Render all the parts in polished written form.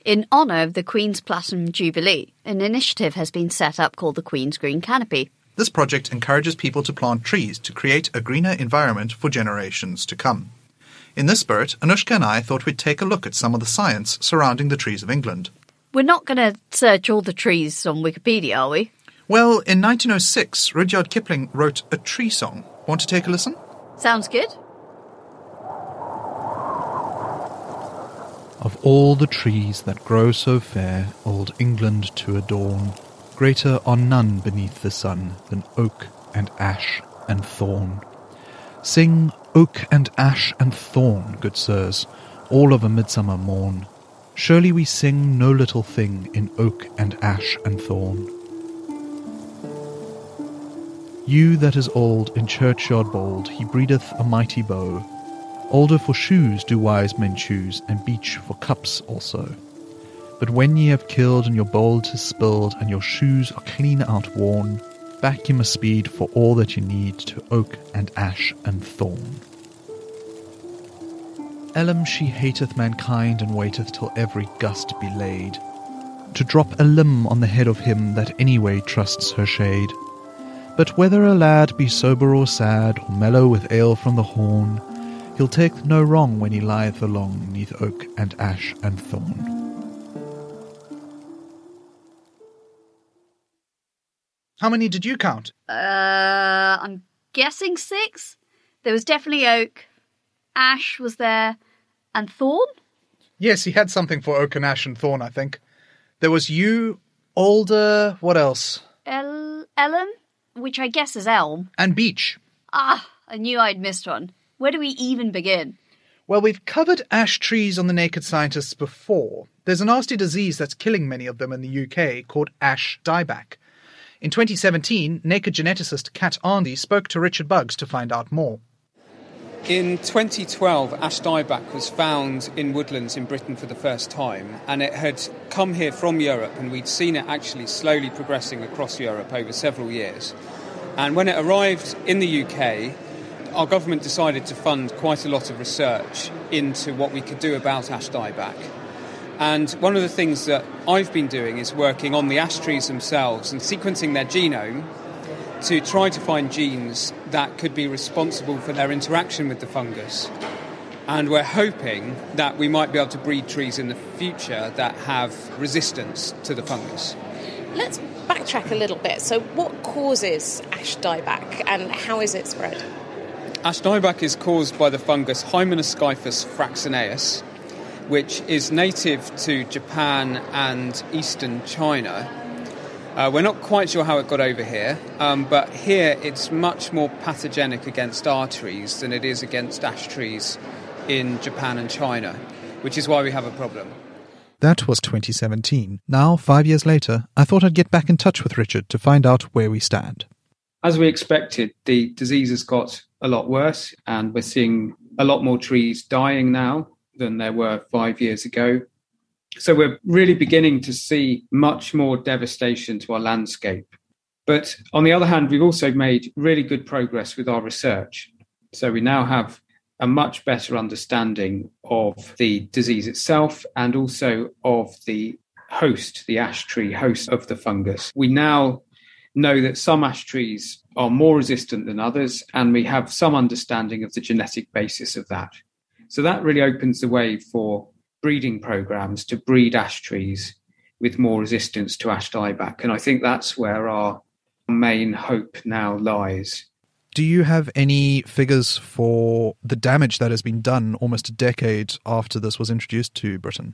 In honour of the Queen's Platinum Jubilee, an initiative has been set up called the Queen's Green Canopy. This project encourages people to plant trees to create a greener environment for generations to come. In this spirit, Anushka and I thought we'd take a look at some of the science surrounding the trees of England. We're not going to search all the trees on Wikipedia, are we? Well, in 1906, Rudyard Kipling wrote a tree song. Want to take a listen? Sounds good. Of all the trees that grow so fair, old England to adorn, greater are none beneath the sun than oak and ash and thorn. Sing oak and ash and thorn, good sirs, all of a midsummer morn. Surely we sing no little thing in oak and ash and thorn. Yew that is old in churchyard bold, he breedeth a mighty bow. Alder for shoes do wise men choose, and beech for cups also. But when ye have killed and your bowl is spilled, and your shoes are clean outworn, back ye must speed for all that ye need to oak and ash and thorn. Ellum she hateth mankind, and waiteth till every gust be laid, to drop a limb on the head of him that anyway trusts her shade. But whether a lad be sober or sad, or mellow with ale from the horn, he'll take no wrong when he lieth along neath oak and ash and thorn. How many did you count? I'm guessing 6. There was definitely oak, ash was there, and thorn? Yes, he had something for oak and ash and thorn, I think. There was yew, alder, what else? Elm, which I guess is elm. And beech. Ah, I knew I'd missed one. Where do we even begin? Well, we've covered ash trees on the Naked Scientists before. There's a nasty disease that's killing many of them in the UK called ash dieback. In 2017, naked geneticist Kat Arndy spoke to Richard Buggs to find out more. In 2012, ash dieback was found in woodlands in Britain for the first time, and it had come here from Europe, and we'd seen it actually slowly progressing across Europe over several years. And when it arrived in the UK, our government decided to fund quite a lot of research into what we could do about ash dieback. And one of the things that I've been doing is working on the ash trees themselves and sequencing their genome to try to find genes that could be responsible for their interaction with the fungus. And we're hoping that we might be able to breed trees in the future that have resistance to the fungus. Let's backtrack a little bit. So what causes ash dieback and how is it spread? Ash dieback is caused by the fungus Hymenoscyphus fraxineus, which is native to Japan and eastern China. We're not quite sure how it got over here, but here it's much more pathogenic against our trees than it is against ash trees in Japan and China, which is why we have a problem. That was 2017. Now, 5 years later, I thought I'd get back in touch with Richard to find out where we stand. As we expected, the disease has got a lot worse, and we're seeing a lot more trees dying now than there were 5 years ago. So we're really beginning to see much more devastation to our landscape. But on the other hand, we've also made really good progress with our research. So we now have a much better understanding of the disease itself and also of the host, the ash tree host of the fungus. We now know that some ash trees are more resistant than others, and we have some understanding of the genetic basis of that. So that really opens the way for breeding programs to breed ash trees with more resistance to ash dieback. And I think that's where our main hope now lies. Do you have any figures for the damage that has been done almost a decade after this was introduced to Britain?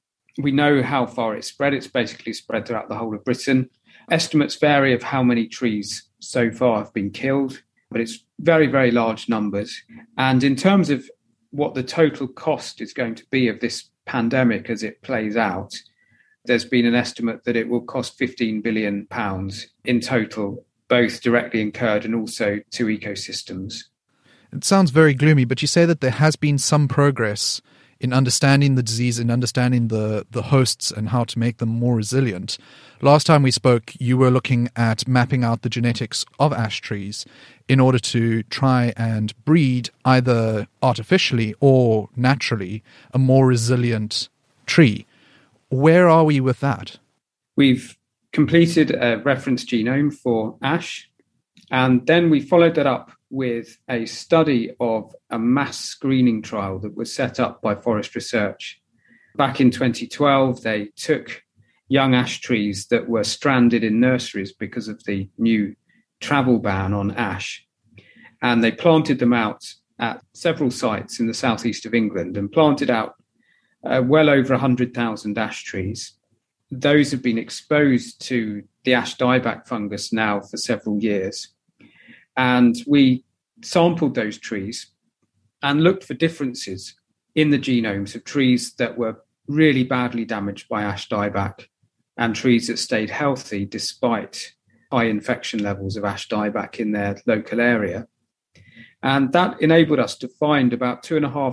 We know how far it's spread. It's basically spread throughout the whole of Britain. Estimates vary of how many trees so far have been killed, but it's very, very large numbers. And in terms of what the total cost is going to be of this pandemic as it plays out, there's been an estimate that it will cost £15 billion in total, both directly incurred and also to ecosystems. It sounds very gloomy, but you say that there has been some progress in understanding the disease and understanding the hosts and how to make them more resilient. Last time we spoke, you were looking at mapping out the genetics of ash trees in order to try and breed, either artificially or naturally, a more resilient tree. Where are we with that? We've completed a reference genome for ash, and then we followed that up with a study of a mass screening trial that was set up by Forest Research. Back in 2012, they took young ash trees that were stranded in nurseries because of the new travel ban on ash, and they planted them out at several sites in the southeast of England and planted out well over 100,000 ash trees. Those have been exposed to the ash dieback fungus now for several years. And we sampled those trees and looked for differences in the genomes of trees that were really badly damaged by ash dieback and trees that stayed healthy despite high infection levels of ash dieback in their local area. And that enabled us to find about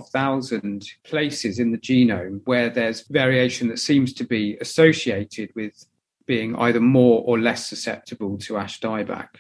2,500 places in the genome where there's variation that seems to be associated with being either more or less susceptible to ash dieback.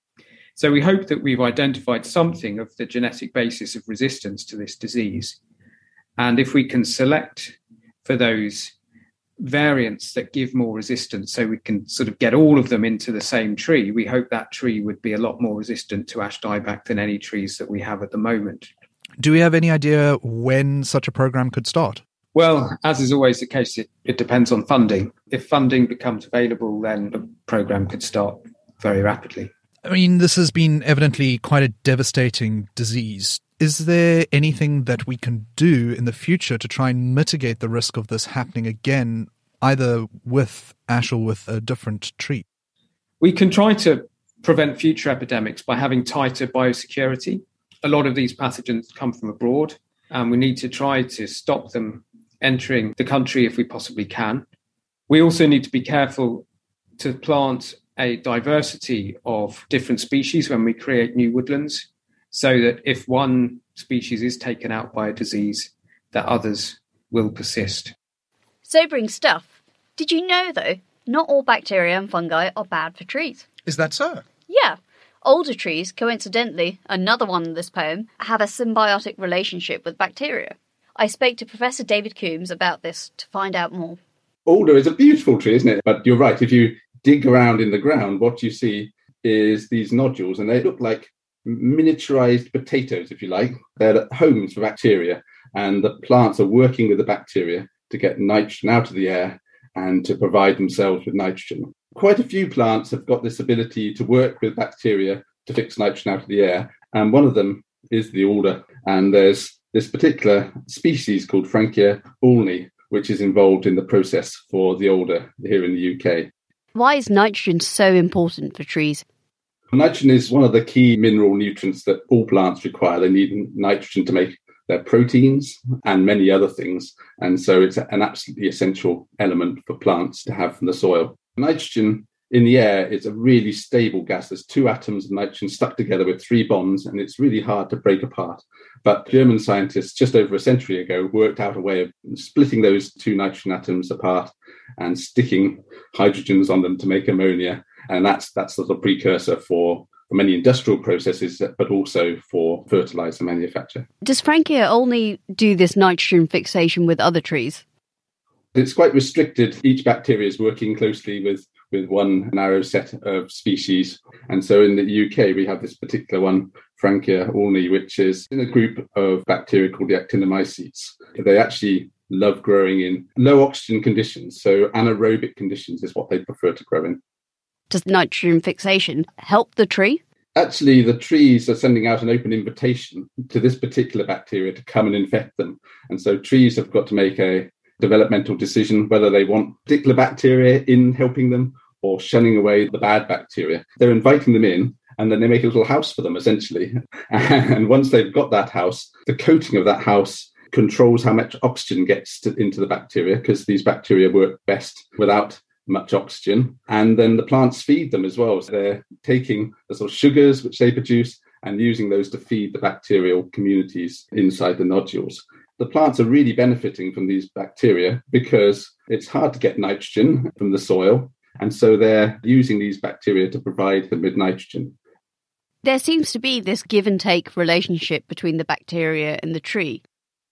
So we hope that we've identified something of the genetic basis of resistance to this disease. And if we can select for those variants that give more resistance, so we can sort of get all of them into the same tree, we hope that tree would be a lot more resistant to ash dieback than any trees that we have at the moment. Do we have any idea when such a program could start? Well, as is always the case, it depends on funding. If funding becomes available, then the program could start very rapidly. I mean, this has been evidently quite a devastating disease. Is there anything that we can do in the future to try and mitigate the risk of this happening again, either with ash or with a different tree? We can try to prevent future epidemics by having tighter biosecurity. A lot of these pathogens come from abroad, and we need to try to stop them entering the country if we possibly can. We also need to be careful to plant a diversity of different species when we create new woodlands, so that if one species is taken out by a disease, that others will persist. Sobering stuff. Did you know, though, not all bacteria and fungi are bad for trees? Is that so? Yeah. Older trees, coincidentally, another one in this poem, have a symbiotic relationship with bacteria. I spoke to Professor David Coombs about this to find out more. Alder is a beautiful tree, isn't it? But you're right, if you dig around in the ground, what you see is these nodules, and they look like miniaturized potatoes, if you like. They're homes for bacteria, and the plants are working with the bacteria to get nitrogen out of the air and to provide themselves with nitrogen. Quite a few plants have got this ability to work with bacteria to fix nitrogen out of the air, and one of them is the alder. And there's this particular species called Frankia alney, which is involved in the process for the alder here in the UK. Why is nitrogen so important for trees? Nitrogen is one of the key mineral nutrients that all plants require. They need nitrogen to make their proteins and many other things. And so it's an absolutely essential element for plants to have from the soil. Nitrogen in the air is a really stable gas. There's 2 atoms of nitrogen stuck together with 3 bonds, and it's really hard to break apart. But German scientists just over a century ago worked out a way of splitting those 2 nitrogen atoms apart and sticking hydrogens on them to make ammonia. And that's the sort of precursor for many industrial processes, but also for fertilizer manufacture. Does Frankia only do this nitrogen fixation with other trees? It's quite restricted. Each bacteria is working closely with one narrow set of species. And so in the UK, we have this particular one, Frankia alney, which is in a group of bacteria called the actinomycetes. They actually love growing in low oxygen conditions. So anaerobic conditions is what they prefer to grow in. Does nitrogen fixation help the tree? Actually, the trees are sending out an open invitation to this particular bacteria to come and infect them. And so trees have got to make a developmental decision whether they want particular bacteria in helping them or shunning away the bad bacteria. They're inviting them in, and then they make a little house for them, essentially. And once they've got that house, the coating of that house controls how much oxygen gets into the bacteria, because these bacteria work best without much oxygen. And then the plants feed them as well. So they're taking the sort of sugars which they produce and using those to feed the bacterial communities inside the nodules. The plants are really benefiting from these bacteria because it's hard to get nitrogen from the soil. And so they're using these bacteria to provide them with nitrogen. There seems to be this give and take relationship between the bacteria and the tree.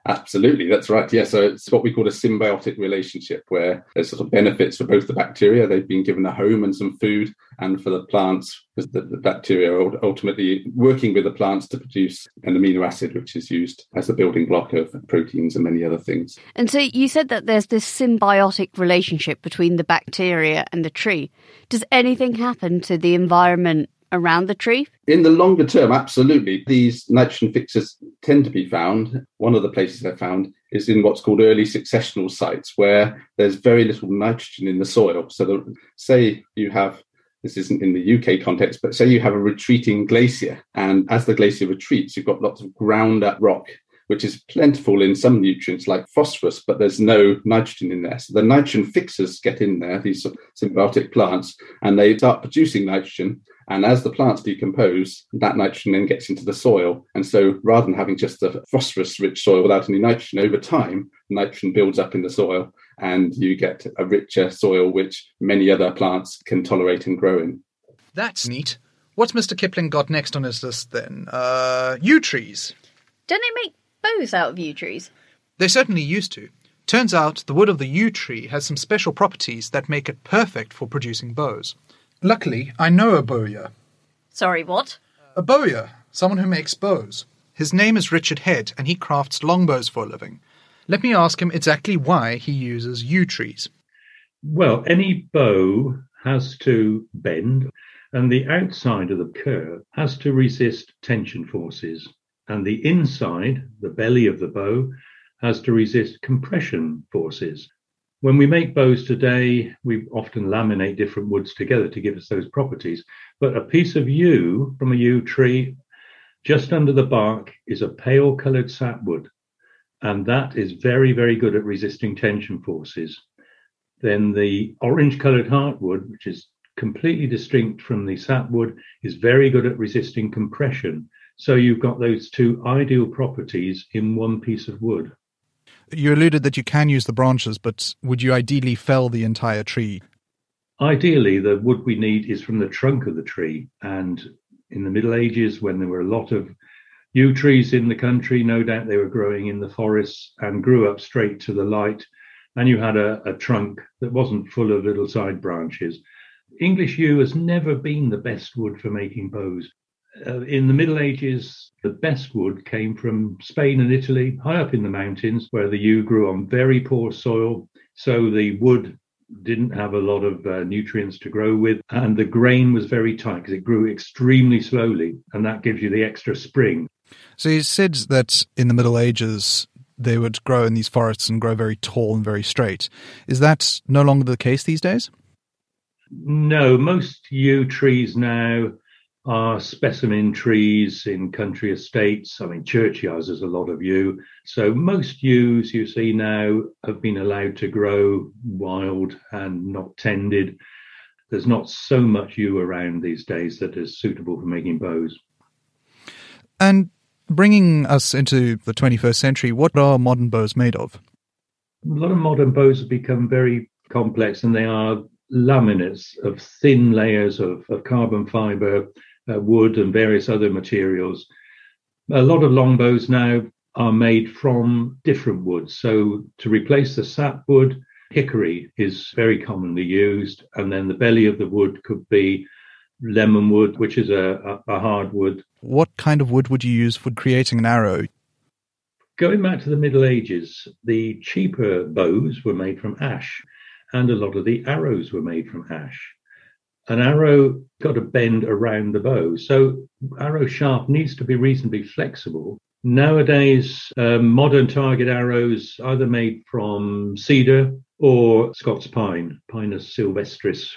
Absolutely, that's right. Yeah, so it's what we call a symbiotic relationship where there's sort of benefits for both the bacteria. They've been given a home and some food, and for the plants, because the bacteria are ultimately working with the plants to produce an amino acid, which is used as the building block of proteins and many other things. And so you said that there's this symbiotic relationship between the bacteria and the tree. Does anything happen to the environment around the tree? In the longer term, absolutely. These nitrogen fixers tend to be found. One of the places they're found is in what's called early successional sites, where there's very little nitrogen in the soil. So say you have, this isn't in the UK context, but say you have a retreating glacier, and as the glacier retreats, you've got lots of ground up rock, which is plentiful in some nutrients like phosphorus, but there's no nitrogen in there. So the nitrogen fixers get in there, these sort of symbiotic plants, and they start producing nitrogen. And as the plants decompose, that nitrogen then gets into the soil. And so rather than having just a phosphorus-rich soil without any nitrogen, over time, nitrogen builds up in the soil and you get a richer soil, which many other plants can tolerate and grow in. That's neat. What's Mr. Kipling got next on his list then? Yew trees. Don't they make bows out of yew trees? They certainly used to. Turns out the wood of the yew tree has some special properties that make it perfect for producing bows. Luckily, I know a bowyer. Sorry, what? A bowyer, someone who makes bows. His name is Richard Head, and he crafts longbows for a living. Let me ask him exactly why he uses yew trees. Well, any bow has to bend, and the outside of the curve has to resist tension forces, and the inside, the belly of the bow, has to resist compression forces. When we make bows today, we often laminate different woods together to give us those properties. But a piece of yew from a yew tree, just under the bark, is a pale coloured sapwood. And that is very, very good at resisting tension forces. Then the orange coloured heartwood, which is completely distinct from the sapwood, is very good at resisting compression. So you've got those two ideal properties in one piece of wood. You alluded that you can use the branches, but would you ideally fell the entire tree? Ideally, the wood we need is from the trunk of the tree. And in the Middle Ages, when there were a lot of yew trees in the country, no doubt they were growing in the forests and grew up straight to the light. And you had a trunk that wasn't full of little side branches. English yew has never been the best wood for making bows. In the Middle Ages, the best wood came from Spain and Italy, high up in the mountains, where the yew grew on very poor soil. So the wood didn't have a lot of nutrients to grow with, and the grain was very tight because it grew extremely slowly, and that gives you the extra spring. So you said that in the Middle Ages, they would grow in these forests and grow very tall and very straight. Is that no longer the case these days? No, most yew trees now are specimen trees in country estates. I mean, churchyards, there's a lot of yew. So most yews you see now have been allowed to grow wild and not tended. There's not so much yew around these days that is suitable for making bows. And bringing us into the 21st century, what are modern bows made of? A lot of modern bows have become very complex, and they are laminates of thin layers of carbon fibre, wood and various other materials. A lot of longbows now are made from different woods. So to replace the sapwood, hickory is very commonly used. And then the belly of the wood could be lemon wood, which is a hardwood. What kind of wood would you use for creating an arrow? Going back to the Middle Ages, the cheaper bows were made from ash, and a lot of the arrows were made from ash. An arrow got to bend around the bow, so arrow shaft needs to be reasonably flexible. Nowadays, modern target arrows either made from cedar or Scots pine, Pinus sylvestris.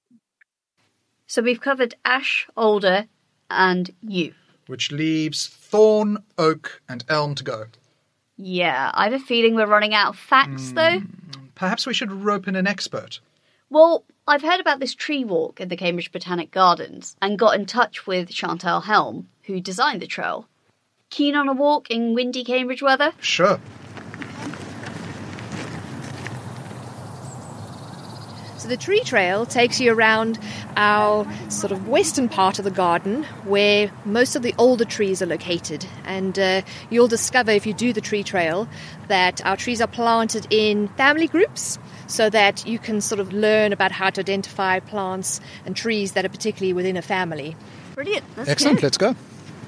So we've covered ash, alder, and yew. Which leaves thorn, oak, and elm to go. Yeah, I have a feeling we're running out of facts, though. Perhaps we should rope in an expert. Well, I've heard about this tree walk in the Cambridge Botanic Gardens and got in touch with Chantal Helm, who designed the trail. Keen on a walk in windy Cambridge weather? Sure. So the tree trail takes you around our sort of western part of the garden where most of the older trees are located. And you'll discover if you do the tree trail that our trees are planted in family groups so that you can sort of learn about how to identify plants and trees that are particularly within a family. Brilliant. That's Excellent. good. Let's go.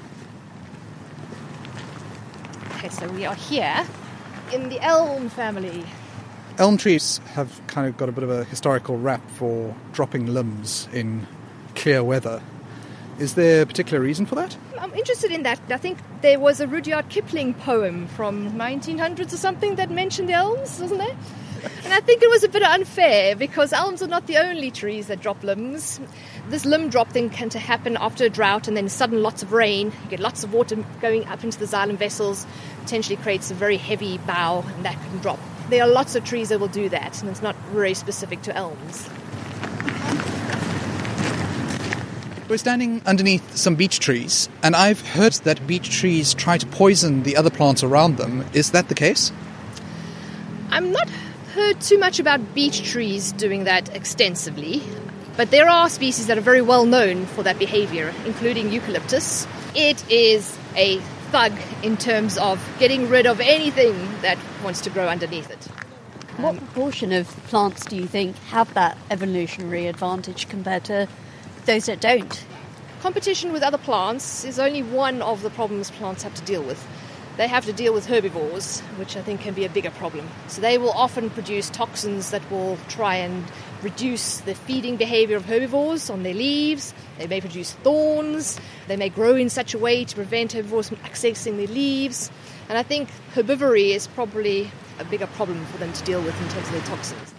Okay, so we are here in the elm family. Elm trees have kind of got a bit of a historical rap for dropping limbs in clear weather. Is there a particular reason for that? I'm interested in that. I think there was a Rudyard Kipling poem from 1900s or something that mentioned elms, wasn't there? And I think it was a bit unfair because elms are not the only trees that drop limbs. This limb drop thing can happen after a drought and then sudden lots of rain. You get lots of water going up into the xylem vessels, potentially creates a very heavy bough and that can drop. There are lots of trees that will do that, and it's not very specific to elms. We're standing underneath some beech trees, and I've heard that beech trees try to poison the other plants around them. Is that the case? I'm not heard too much about beech trees doing that extensively, but there are species that are very well known for that behavior, including eucalyptus. It is a thug in terms of getting rid of anything that wants to grow underneath it. What proportion of plants do you think have that evolutionary advantage compared to those that don't? Competition with other plants is only one of the problems plants have to deal with. They have to deal with herbivores, which I think can be a bigger problem. So they will often produce toxins that will try and reduce the feeding behavior of herbivores on their leaves. They may produce thorns. They may grow in such a way to prevent herbivores from accessing their leaves. And I think herbivory is probably a bigger problem for them to deal with in terms of their toxins.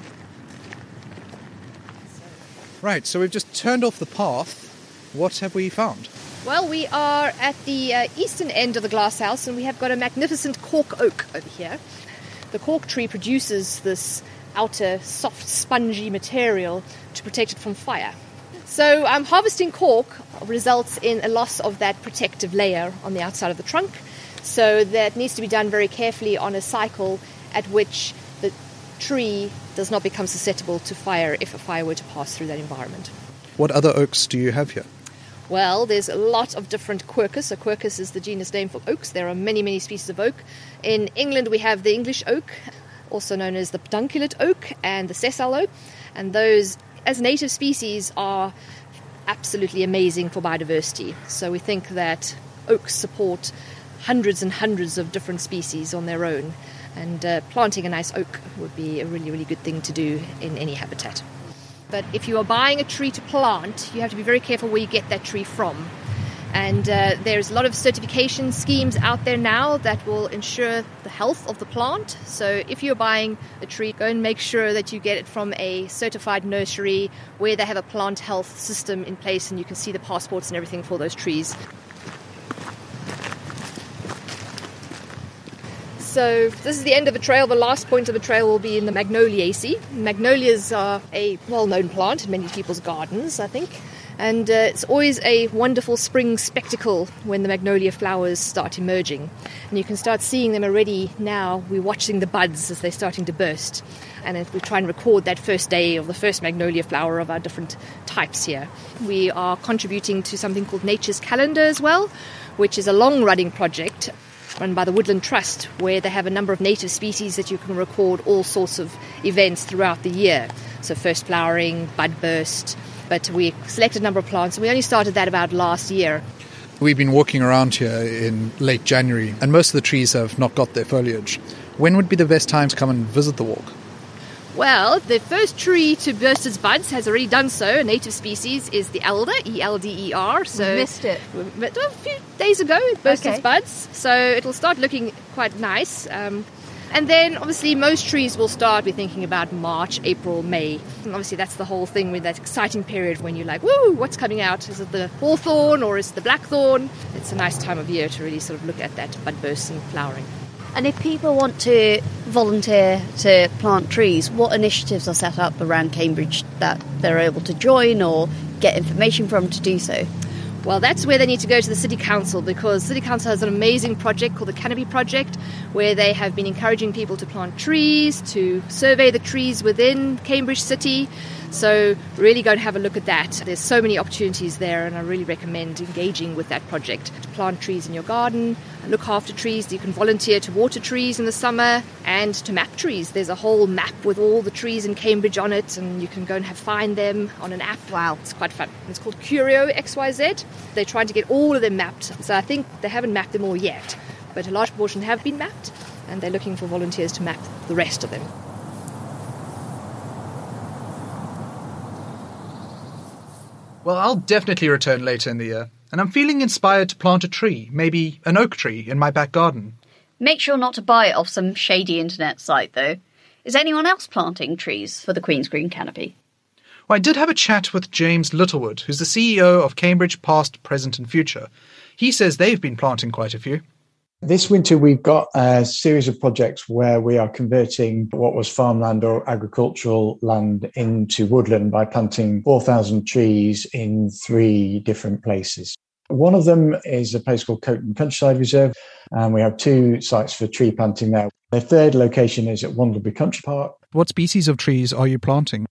Right, so we've just turned off the path. What have we found? Well, we are at the eastern end of the glasshouse and we have got a magnificent cork oak over here. The cork tree produces this outer soft spongy material to protect it from fire. So harvesting cork results in a loss of that protective layer on the outside of the trunk. So that needs to be done very carefully on a cycle at which the tree does not become susceptible to fire if a fire were to pass through that environment. What other oaks do you have here? Well, there's a lot of different quercus. So quercus is the genus name for oaks. There are many, many species of oak. In England, we have the English oak, also known as the pedunculate oak and the sessile oak. And those, as native species, are absolutely amazing for biodiversity. So we think that oaks support hundreds and hundreds of different species on their own. And planting a nice oak would be a really, really good thing to do in any habitat. But if you are buying a tree to plant, you have to be very careful where you get that tree from. And there's a lot of certification schemes out there now that will ensure the health of the plant. So if you're buying a tree, go and make sure that you get it from a certified nursery where they have a plant health system in place and you can see the passports and everything for those trees. So this is the end of the trail. The last point of the trail will be in the Magnoliaceae. Magnolias are a well-known plant in many people's gardens, I think. And it's always a wonderful spring spectacle when the magnolia flowers start emerging. And you can start seeing them already now. We're watching the buds as they're starting to burst. And if we try and record that first day of the first magnolia flower of our different types here. We are contributing to something called Nature's Calendar as well, which is a long-running project run by the Woodland Trust, where they have a number of native species that you can record all sorts of events throughout the year. So first flowering, bud burst, but we selected a number of plants, and we only started that about last year. We've been walking around here in late January, and most of the trees have not got their foliage. When would be the best time to come and visit the walk? Well, the first tree to burst its buds has already done so. A native species is the elder, E-L-D-E-R. So we missed it. A few days ago it burst its buds, so it'll start looking quite nice. And then, obviously, most trees will start, we're thinking about March, April, May. And obviously, that's the whole thing with that exciting period when you're like, woo, what's coming out? Is it the hawthorn or is it the blackthorn? It's a nice time of year to really sort of look at that bud burst and flowering. And if people want to volunteer to plant trees, what initiatives are set up around Cambridge that they're able to join or get information from to do so? Well, that's where they need to go to the City Council, because City Council has an amazing project called the Canopy Project, where they have been encouraging people to plant trees, to survey the trees within Cambridge City. So really go and have a look at that. There's so many opportunities there, and I really recommend engaging with that project. To plant trees in your garden, look after trees. You can volunteer to water trees in the summer and to map trees. There's a whole map with all the trees in Cambridge on it, and you can go and find them on an app. Wow, it's quite fun. It's called Curio XYZ. They're trying to get all of them mapped. So I think they haven't mapped them all yet, but a large portion have been mapped, and they're looking for volunteers to map the rest of them. Well, I'll definitely return later in the year, and I'm feeling inspired to plant a tree, maybe an oak tree, in my back garden. Make sure not to buy it off some shady internet site, though. Is anyone else planting trees for the Queen's Green Canopy? Well, I did have a chat with James Littlewood, who's the CEO of Cambridge Past, Present and Future. He says they've been planting quite a few. This winter, we've got a series of projects where we are converting what was farmland or agricultural land into woodland by planting 4,000 trees in 3 different places. One of them is a place called Coton Countryside Reserve, and we have 2 sites for tree planting there. The third location is at Wandlebury Country Park. What species of trees are you planting?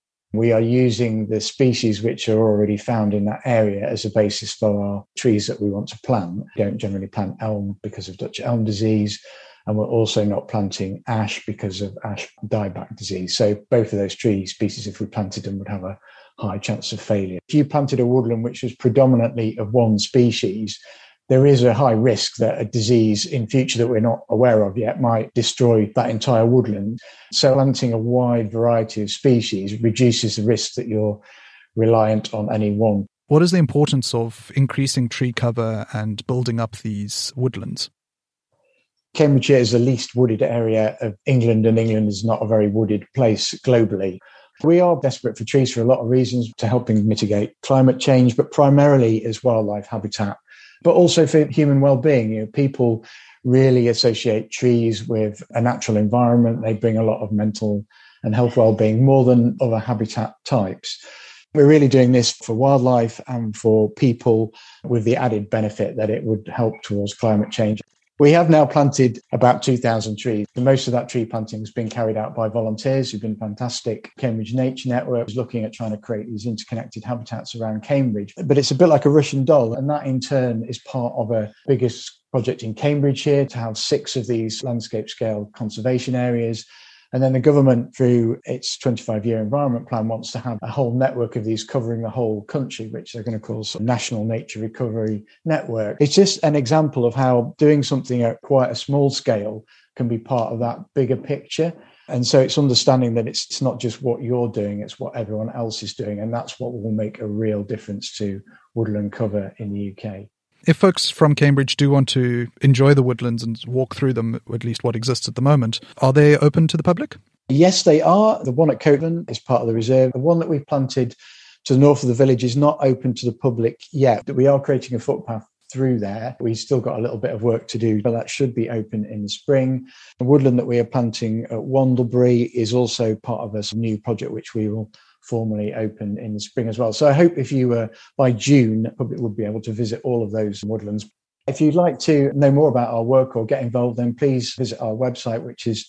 We are using the species which are already found in that area as a basis for our trees that we want to plant. We don't generally plant elm because of Dutch elm disease, and we're also not planting ash because of ash dieback disease. So both of those tree species, if we planted them, would have a high chance of failure. If you planted a woodland which was predominantly of one species, there is a high risk that a disease in future that we're not aware of yet might destroy that entire woodland. So planting a wide variety of species reduces the risk that you're reliant on any one. What is the importance of increasing tree cover and building up these woodlands? Cambridgeshire is the least wooded area of England, and England is not a very wooded place globally. We are desperate for trees for a lot of reasons, to helping mitigate climate change, but primarily as wildlife habitat, but also for human well-being. People really associate trees with a natural environment. They bring a lot of mental and health well-being more than other habitat types. We're really doing this for wildlife and for people, with the added benefit that it would help towards climate change. We have now planted about 2,000 trees. Most of that tree planting has been carried out by volunteers who've been fantastic. Cambridge Nature Network is looking at trying to create these interconnected habitats around Cambridge. But it's a bit like a Russian doll, and that in turn is part of a biggest project in Cambridgeshire to have 6 of these landscape scale conservation areas. And then the government, through its 25-year environment plan, wants to have a whole network of these covering the whole country, which they're going to call a National Nature Recovery Network. It's just an example of how doing something at quite a small scale can be part of that bigger picture. And so it's understanding that it's not just what you're doing, it's what everyone else is doing. And that's what will make a real difference to woodland cover in the UK. If folks from Cambridge do want to enjoy the woodlands and walk through them, at least what exists at the moment, are they open to the public? Yes, they are. The one at Coton is part of the reserve. The one that we've planted to the north of the village is not open to the public yet, but we are creating a footpath through there. We've still got a little bit of work to do, but that should be open in the spring. The woodland that we are planting at Wandlebury is also part of a new project which we will formally open in the spring as well. So I hope if you were by June, the public would be able to visit all of those woodlands. If you'd like to know more about our work or get involved, then please visit our website, which is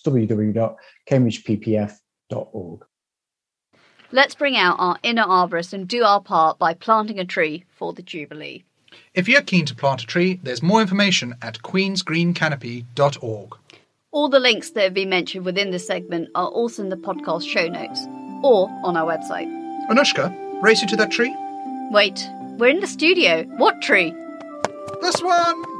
www.cambridgeppf.org. Let's bring out our inner arborist and do our part by planting a tree for the Jubilee. If you're keen to plant a tree, there's more information at queensgreencanopy.org. All the links that have been mentioned within this segment are also in the podcast show notes or on our website. Anushka, race you to that tree? Wait, we're in the studio. What tree? This one!